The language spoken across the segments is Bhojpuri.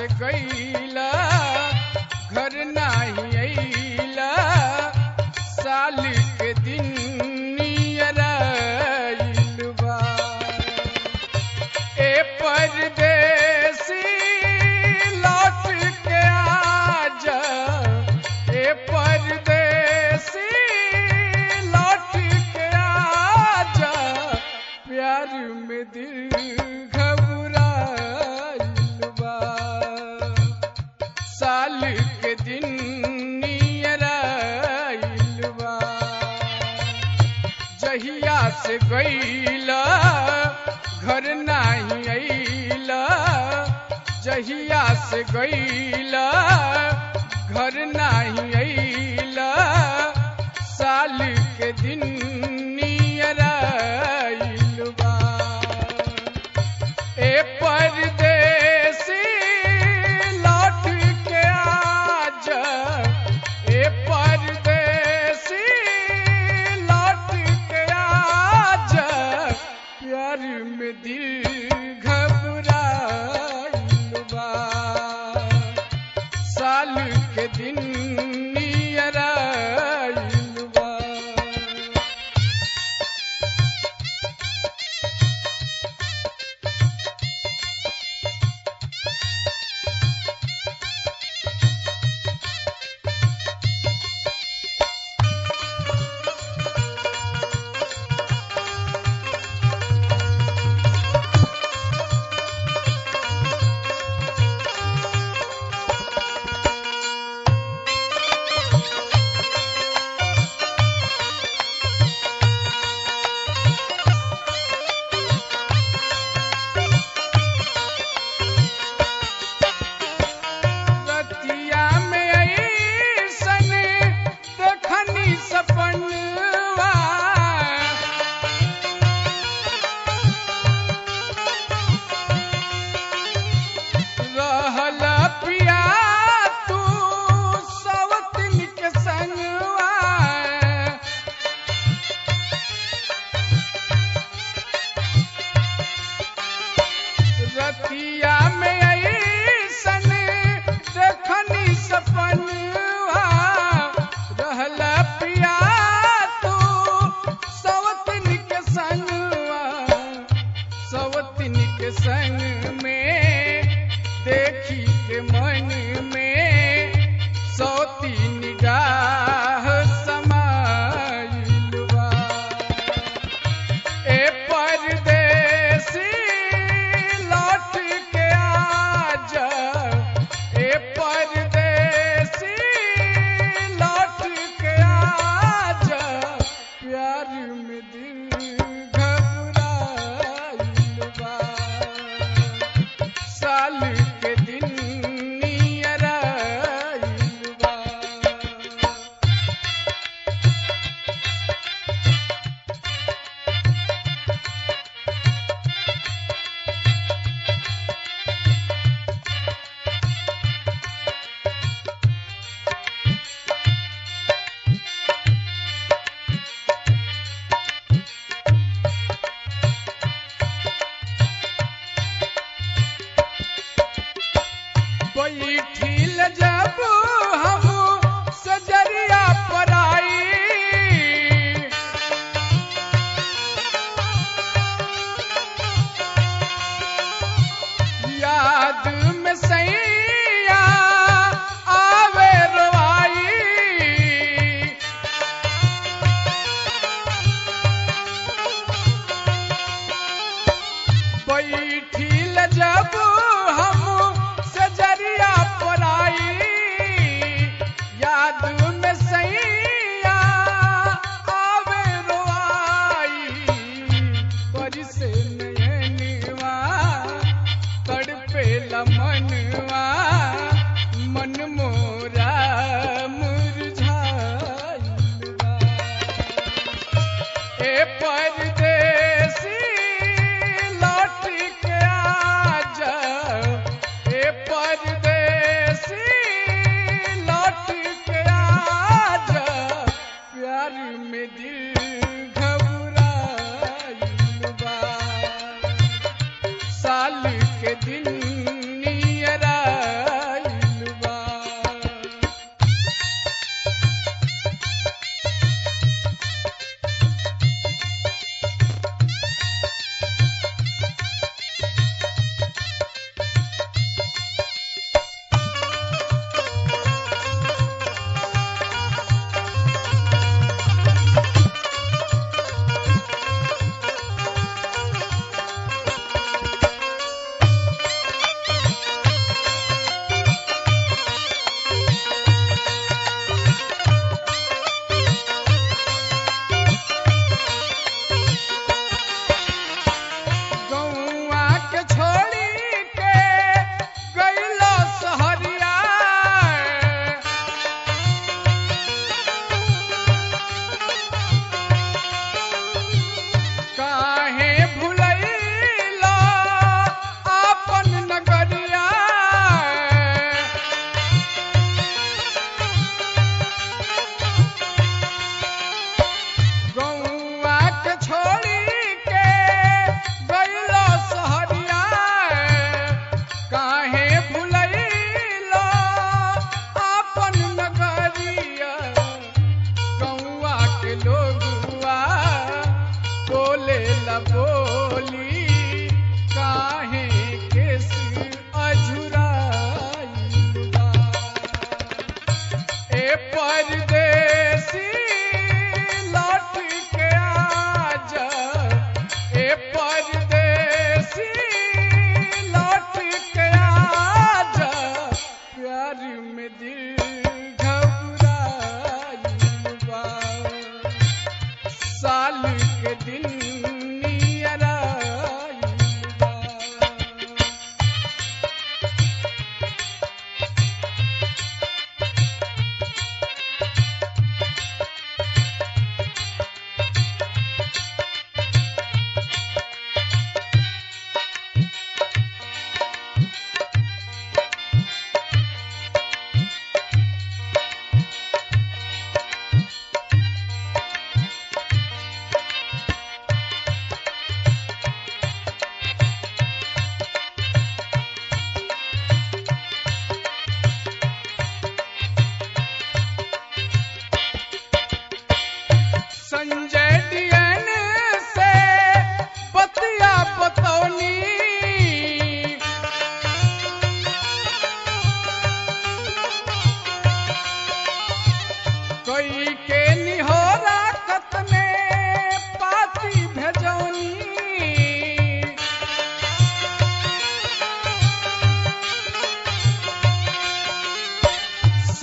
से गईला घर नाही अइला साल के दिन नियर आइल बा ए परदेसी लौट के आजा ए परदेसी लौट के आजा प्यार में दिल घबराइल बा साल के दिन नियर आइल बा जहिया से गईला घर नाही अइला जहिया से गईला घर नाही अइला साल के दिन नियर आइल बा ए परदेसी लौट के आजा ए परदेसी लौट के आजा प्यार में दिल घबराइल बा साल के दिन नियर आइल बा रतिया में अइसन देखनी सपनवा रहल पिया तू सवतिन के संगवा सवतिन के संग में देखी के मन में सौती निगाह समाइल बा ए परदेसी लौट के आजा ए परदेसी लौट के आजा प्यार में दिल घबराइल बा साल के दिन नियर आइल बा बैठिल जब हम सजरिया पर आई याद में सैया आवे रोवाई बैठिल जब हम सजरिया पर आई याद में सैया आवे रोआई परिसे नयनवा तड़पे लमनवा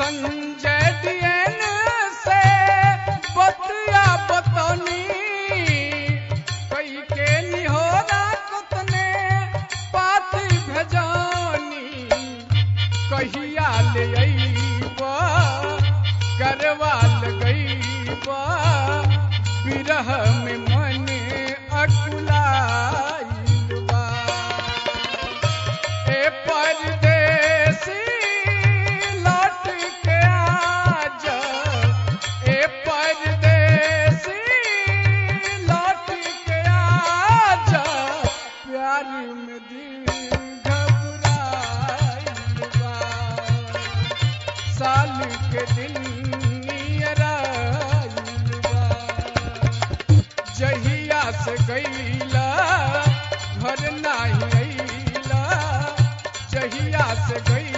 संजय दियन से बतिया बतौनी कई के निहोरा कुतने पाती भेजौनी कहिया ले अइबा गरवा लगइबा बिरह में मन अकुलाइल बा ए परदेसी लौट के आजा ए परदेसी लौट के आजा प्यार में दिल घबराइल बा साल के दिन नियराइल बा जहिया से गईला घर नाही अइला जहिया से गई